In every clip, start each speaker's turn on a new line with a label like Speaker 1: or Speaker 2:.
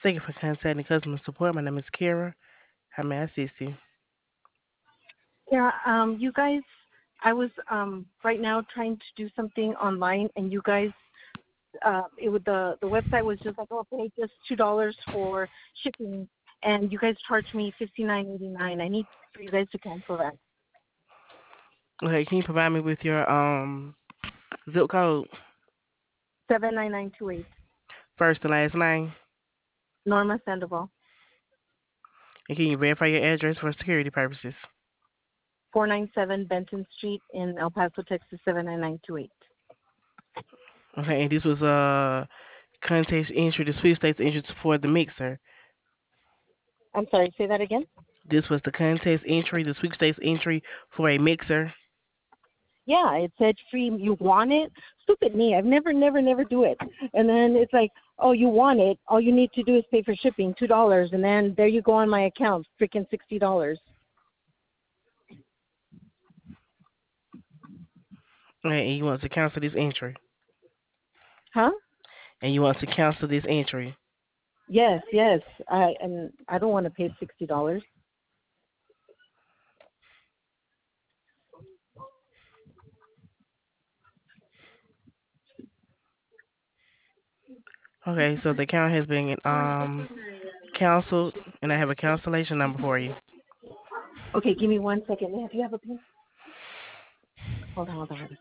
Speaker 1: Thank you for contacting customer support. My name is Kara. How may I assist you?
Speaker 2: Yeah, you guys, I was right now trying to do something online, and you guys, the website was just like, oh, pay just $2 for shipping, and you guys charged me $59.89. I need for you guys to cancel that.
Speaker 1: Okay, can you provide me with your zip code,
Speaker 2: 79928.
Speaker 1: first and last name,
Speaker 2: Norma Sandoval,
Speaker 1: and can you verify your address for security purposes?
Speaker 2: 497 Benton Street in El Paso, Texas 79928.
Speaker 1: Okay, and this was contest entry, the sweepstakes entry for the mixer.
Speaker 2: I'm sorry, say that again.
Speaker 1: This was the contest entry, the sweepstakes entry for a mixer.
Speaker 2: Yeah, it said free. You want it? Stupid me. I've never do it. And then it's like, oh, you want it? All you need to do is pay for shipping, $2, and then there you go on my account, freaking $60.
Speaker 1: Okay, and you want to cancel this entry.
Speaker 2: Huh?
Speaker 1: And you want to cancel this entry.
Speaker 2: Yes. I don't want to pay $60.
Speaker 1: Okay, so the account has been canceled, and I have a cancellation number for you.
Speaker 2: Okay, give me 1 second. Do you have a pen? Hold on.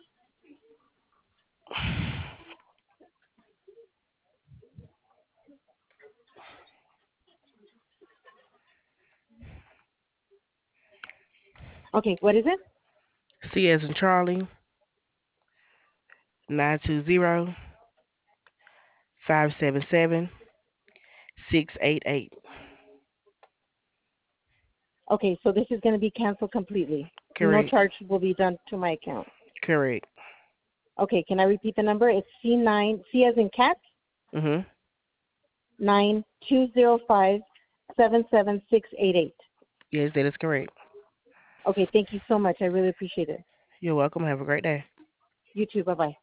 Speaker 2: Okay, what is it?
Speaker 1: C as in Charlie, 920-577-688.
Speaker 2: Okay, so this is going to be canceled completely. No
Speaker 1: Correct.
Speaker 2: charge will be done to my account.
Speaker 1: Correct.
Speaker 2: Okay, can I repeat the number? It's C as in cat,
Speaker 1: Mhm.
Speaker 2: 9205-77688.
Speaker 1: Yes, that is correct.
Speaker 2: Okay, thank you so much. I really appreciate it.
Speaker 1: You're welcome. Have a great day.
Speaker 2: You too. Bye-bye.